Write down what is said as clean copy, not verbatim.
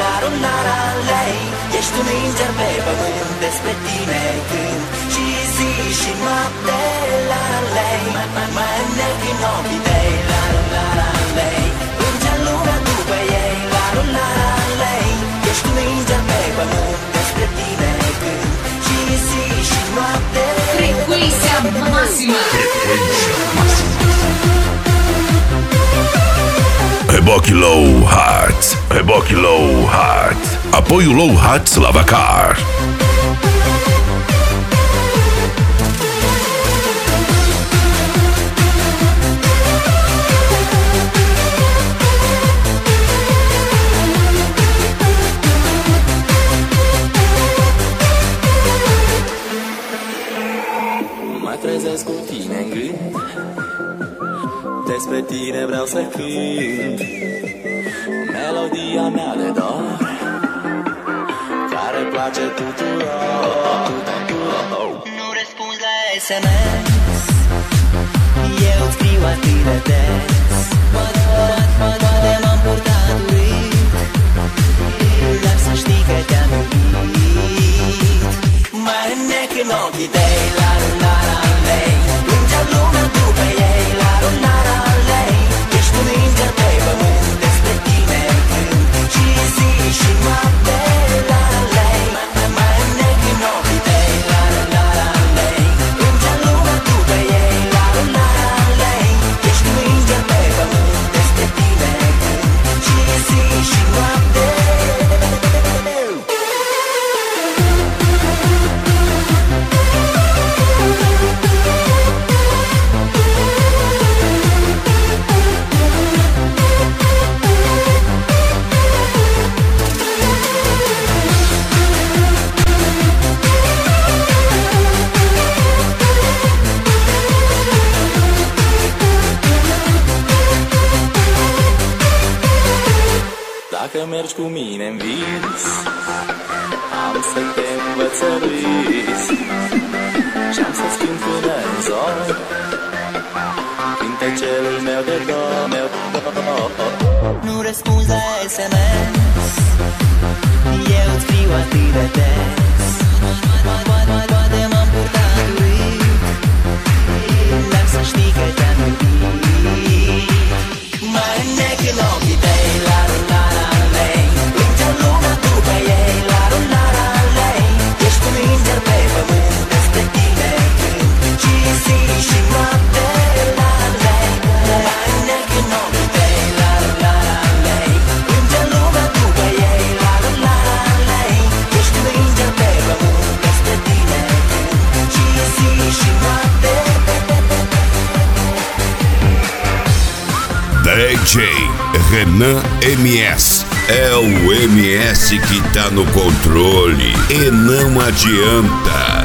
la lunara lei. Ești un înger pe pământ, despre tine cânt și zi și noapte la lei. Mă înnec în ochii tăi, la lunara lei. Plânge lumea după ei, la lunara lei. Ești un înger pe pământ, despre tine cânt și zi și noapte. Frequência máxima. Reboque Low Heart. Reboque Low Heart. Apoio Low Heart Lavacar. Mă trezesc cu tine în gând, despre tine vreau să cânt. Melodia mea de dor, care place tuturor. Nu răspunzi la SMS, eu îți scriu atât de des. Poate m-am purtat urât, dar să știi că te-am iubit. Mă înnec în ochii tăi, la lunara lei. Plânge lumea după ei, la lunara lei. Ești un înger pe pământ, despre tine cânt și zi și noapte la lei. Mă înnec în ochii tăi, la lunara lei. Plânge lumea după ei, la lunara lei. Ești un înger pe pământ, despre tine cânt și zi și noapte. Dacă mergi cu mine în vis, am să te învăț să râzi și-am să schimb până în zori cântecelul meu de dor. Nu răspunzi la SMS, eu îți scriu atât de des. Poate m-am purtat urât, dar să știi că te-am iubit. Mă înnec în ochii tăi, la lunara lei. Plânge lumea după ei, la lunara lei. Ești un înger pe pământ, despre tine cânt și zi și noapte la lei. Mă înnec în ochii tăi, la lunara lei. Plânge lumea după ei, la lunara lei. Ești un înger pe pământ, despre tine cânt și zi și noapte. DJ Renan MS. É o MS que tá no controle e não adianta.